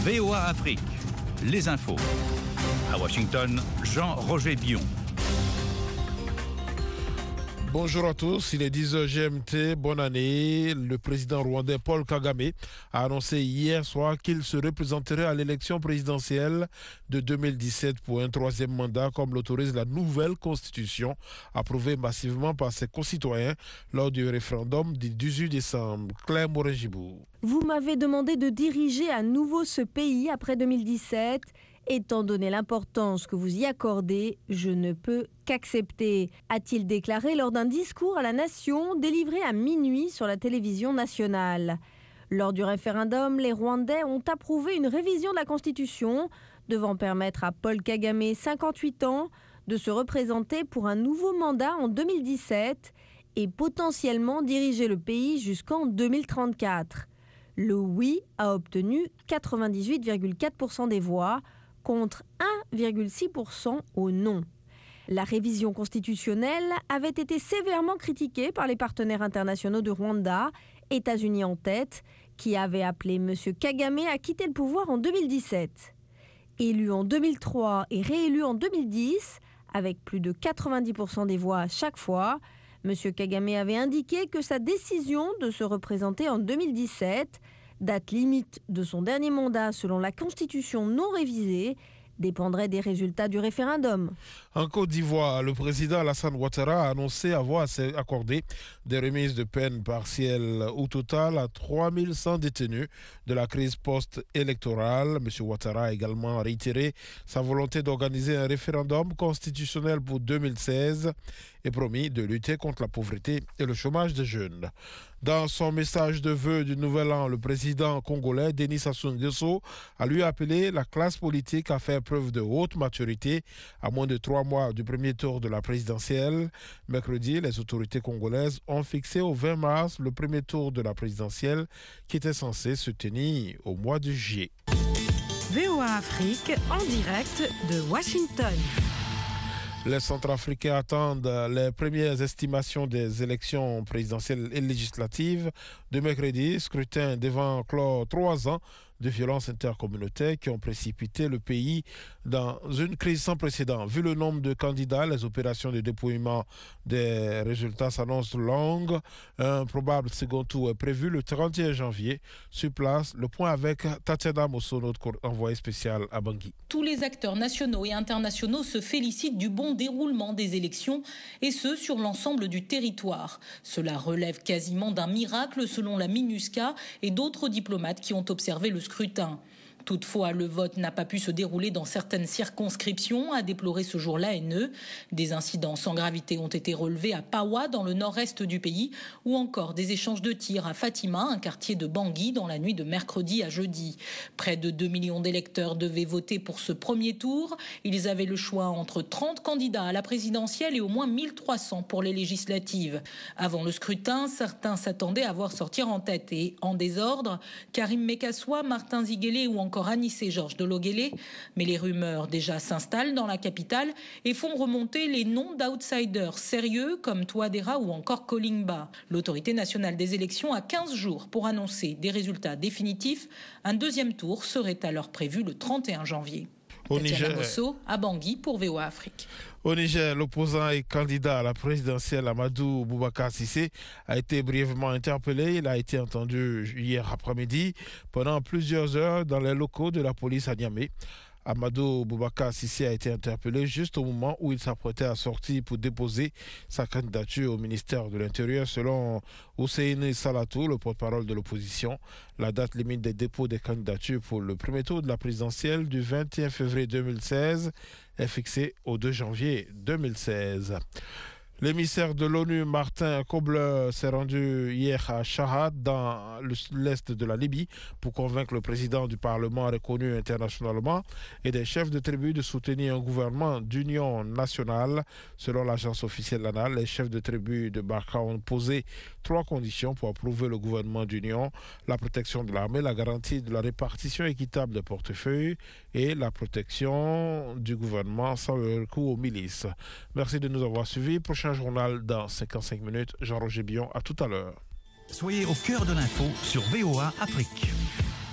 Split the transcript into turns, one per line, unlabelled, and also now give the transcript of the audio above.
VOA Afrique, les infos. À Washington, Jean-Roger Bion.
Bonjour à tous, il est 10h GMT, bonne année. Le président rwandais Paul Kagame a annoncé hier soir qu'il se représenterait à l'élection présidentielle de 2017 pour un troisième mandat comme l'autorise la nouvelle constitution approuvée massivement par ses concitoyens lors du référendum du 18 décembre. Claire Morin-Gibou.
Vous m'avez demandé de diriger à nouveau ce pays après 2017. Étant donné l'importance que vous y accordez, je ne peux qu'accepter, a-t-il déclaré lors d'un discours à la nation délivré à minuit sur la télévision nationale. Lors du référendum, les Rwandais ont approuvé une révision de la Constitution devant permettre à Paul Kagame, 58 ans, de se représenter pour un nouveau mandat en 2017 et potentiellement diriger le pays jusqu'en 2034. Le oui a obtenu 98,4% des voix, contre 1,6% au non. La révision constitutionnelle avait été sévèrement critiquée par les partenaires internationaux de Rwanda, États-Unis en tête, qui avaient appelé M. Kagame à quitter le pouvoir en 2017. Élu en 2003 et réélu en 2010, avec plus de 90% des voix à chaque fois, M. Kagame avait indiqué que sa décision de se représenter en 2017, date limite de son dernier mandat selon la Constitution non révisée, dépendrait des résultats du référendum.
En Côte d'Ivoire, le président Alassane Ouattara a annoncé avoir accordé des remises de peine partielles au total à 3100 détenus de la crise post-électorale. M. Ouattara a également réitéré sa volonté d'organiser un référendum constitutionnel pour 2016 et promis de lutter contre la pauvreté et le chômage des jeunes. Dans son message de vœux du Nouvel An, le président congolais Denis Sassou Nguesso a lui appelé la classe politique à faire preuve de haute maturité à moins de 3 mois du premier tour de la présidentielle. Mercredi, les autorités congolaises ont fixé au 20 mars le premier tour de la présidentielle qui était censé se tenir au mois de juillet.
VOA Afrique en direct de Washington.
Les Centrafricains attendent les premières estimations des élections présidentielles et législatives de mercredi, scrutin devant clore 3 ans de violences intercommunautaires qui ont précipité le pays dans une crise sans précédent. Vu le nombre de candidats, les opérations de dépouillement des résultats s'annoncent longues. Un probable second tour est prévu le 31 janvier. Sur place, le point avec Tatiana Mosso, notre envoyée spéciale à Bangui.
Tous les acteurs nationaux et internationaux se félicitent du bon déroulement des élections et ce, sur l'ensemble du territoire. Cela relève quasiment d'un miracle selon la MINUSCA et d'autres diplomates qui ont observé le scrutin. Toutefois, le vote n'a pas pu se dérouler dans certaines circonscriptions, a déploré ce jour l'ANE. Des incidents sans gravité ont été relevés à Pawa, dans le nord-est du pays, ou encore des échanges de tirs à Fatima, un quartier de Bangui, dans la nuit de mercredi à jeudi. Près de 2 millions d'électeurs devaient voter pour ce premier tour. Ils avaient le choix entre 30 candidats à la présidentielle et au moins 1300 pour les législatives. Avant le scrutin, certains s'attendaient à voir sortir en tête et en désordre Karim Mekassoua, Martin Ziguélé ou encore Anissé Georges de Loguélé, mais les rumeurs déjà s'installent dans la capitale et font remonter les noms d'outsiders sérieux comme Touadéra ou encore Kolingba. L'autorité nationale des élections a 15 jours pour annoncer des résultats définitifs. Un deuxième tour serait alors prévu le 31 janvier.
Au
Tatiana
Niger,
Mosso, à Bangui pour VOA Afrique.
Au Niger, l'opposant et candidat à la présidentielle Amadou Boubacar Cissé a été brièvement interpellé. Il a été entendu hier après-midi pendant plusieurs heures dans les locaux de la police à Niamey. Amadou Boubacar Cissé a été interpellé juste au moment où il s'apprêtait à sortir pour déposer sa candidature au ministère de l'Intérieur. Selon Hussein Salatou, le porte-parole de l'opposition, la date limite des dépôts des candidatures pour le premier tour de la présidentielle du 21 février 2016 est fixée au 2 janvier 2016. L'émissaire de l'ONU, Martin Kobler, s'est rendu hier à Shahad, dans l'est de la Libye, pour convaincre le président du Parlement reconnu internationalement et des chefs de tribu de soutenir un gouvernement d'union nationale. Selon l'agence officielle LANA, les chefs de tribu de Barka ont posé 3 conditions pour approuver le gouvernement d'union: la protection de l'armée, la garantie de la répartition équitable des portefeuilles et la protection du gouvernement sans le recours aux milices. Merci de nous avoir suivis. Prochain journal dans 55 minutes. Jean-Roger Bion, à tout à l'heure.
Soyez au cœur de l'info sur VOA Afrique.